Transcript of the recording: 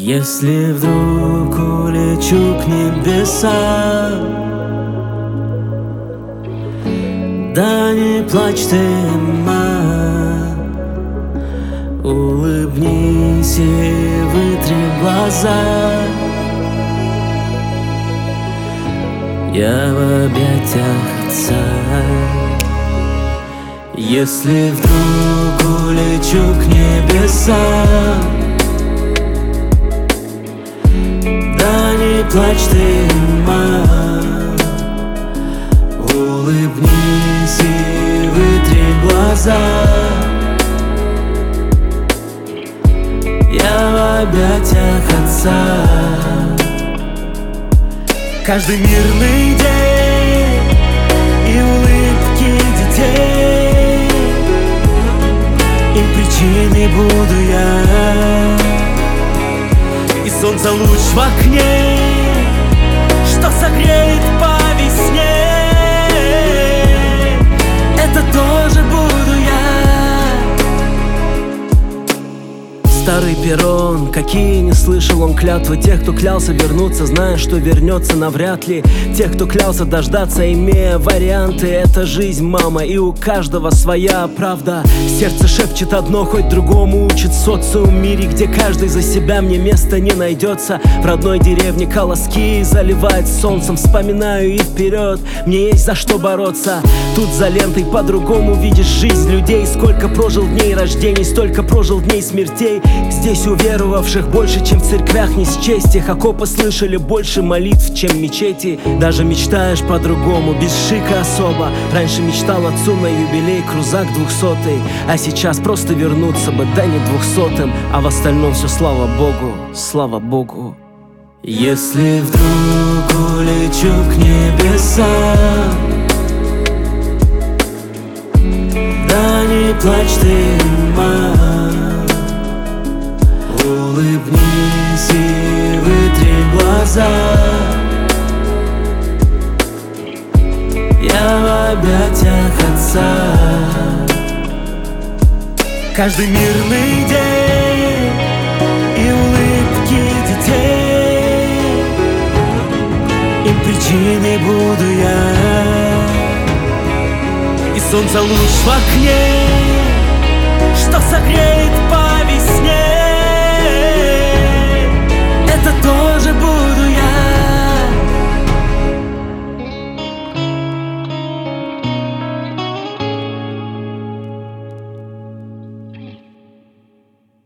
Если вдруг улечу к небесам, да не плачь ты, мама, улыбнись и вытри глаза. Я в объятиях отца. Если вдруг улечу к небесам, да не плачь ты, мама, улыбнись и вытри глаза. Я в объятиях отца. Каждый мирный день и улыбки детей, им причиной буду я. И солнце луч в окне, что согреет по весне, это тоже буду я. Старый перрон, какие не слышал он клятвы тех, кто клялся вернуться, зная, что вернется навряд ли. Тех, кто клялся дождаться, имея варианты. Это жизнь, мама, и у каждого своя правда. Сердце шепчет одно, хоть другому учит социум. В мире, где каждый за себя, мне места не найдется. В родной деревне колоски заливает солнцем. Вспоминаю и вперед, мне есть за что бороться. Тут за лентой по-другому видишь жизнь людей. Сколько прожил дней рождений, столько прожил дней смертей. Здесь уверовавших больше, чем в церквях не счесть их. Окопы слышали больше молитв, чем мечети. Даже мечтаешь по-другому, без шика особо. Раньше мечтал отцу на юбилей крузак 200-й, а сейчас просто вернуться бы, да не 200-м. А в остальном все слава Богу, слава Богу. Если вдруг улечу к небесам, да не плачь ты, мама, улыбнись и вытри глаза. Я в объятиях отца. Каждый мирный день и улыбки детей, им причиной буду я. И солнце луч в окне, что согреет по